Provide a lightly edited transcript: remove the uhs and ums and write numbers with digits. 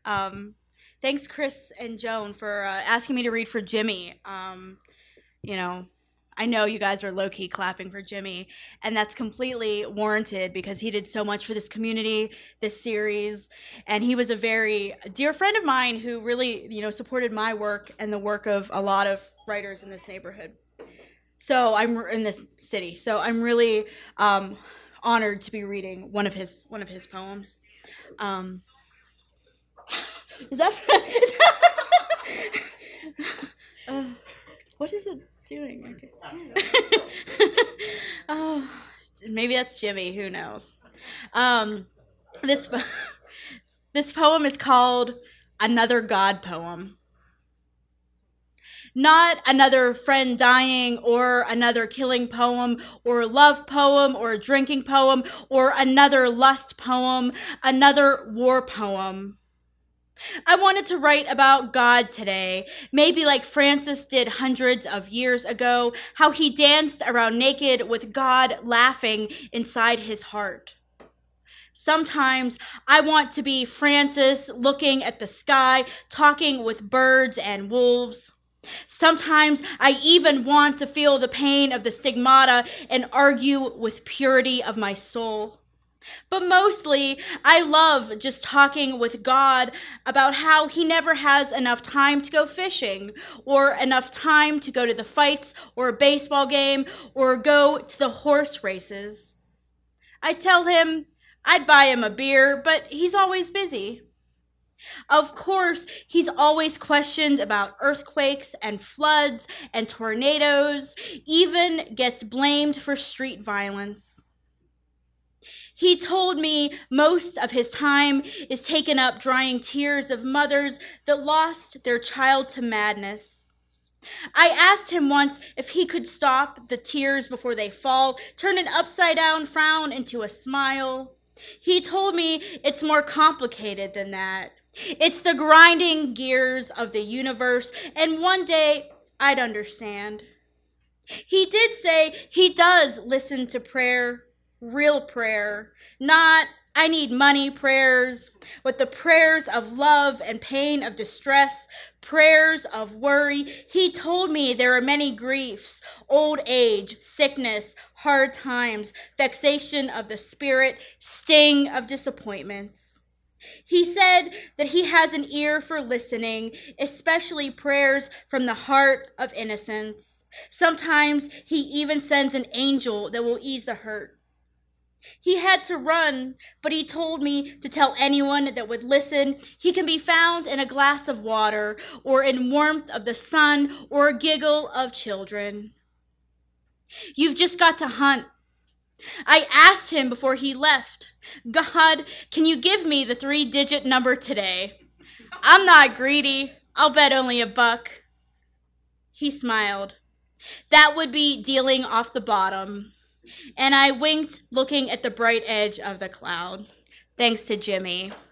Thanks, Chris and Joan, for asking me to read for Jimmy. You know, I know you guys are low-key clapping for Jimmy, and that's completely warranted because he did so much for this community, this series, and he was a very dear friend of mine who really, supported my work and the work of a lot of writers in this neighborhood. So I'm in this city. So I'm really honored to be reading one of his poems. Um, is that, uh, what is it doing? Okay. Oh, maybe that's Jimmy. Who knows? Um, this this poem is called "Another God Poem." Not another friend dying or another killing poem or a love poem or a drinking poem or another lust poem, another war poem. I wanted to write about God today, maybe like Francis did hundreds of years ago, how he danced around naked with God laughing inside his heart. Sometimes I want to be Francis looking at the sky, talking with birds and wolves. Sometimes I even want to feel the pain of the stigmata and argue with purity of my soul. But mostly, I love just talking with God about how he never has enough time to go fishing, or enough time to go to the fights, or a baseball game, or go to the horse races. I tell him I'd buy him a beer, but he's always busy. Of course, he's always questioned about earthquakes and floods and tornadoes, even gets blamed for street violence. He told me most of his time is taken up drying tears of mothers that lost their child to madness. I asked him once if he could stop the tears before they fall, turn an upside-down frown into a smile. He told me it's more complicated than that. It's the grinding gears of the universe, and one day I'd understand. He did say he does listen to prayer, real prayer, not I need money prayers, but the prayers of love and pain of distress, prayers of worry. He told me there are many griefs, old age, sickness, hard times, vexation of the spirit, sting of disappointments. He said that he has an ear for listening, especially prayers from the heart of innocence. Sometimes he even sends an angel that will ease the hurt. He had to run, but he told me to tell anyone that would listen he can be found in a glass of water or in warmth of the sun or a giggle of children. You've just got to hunt. I asked him before he left, God, can you give me the 3-digit number today? I'm not greedy. I'll bet only $1. He smiled. That would be dealing off the bottom. And I winked, looking at the bright edge of the cloud. Thanks to Jimmy.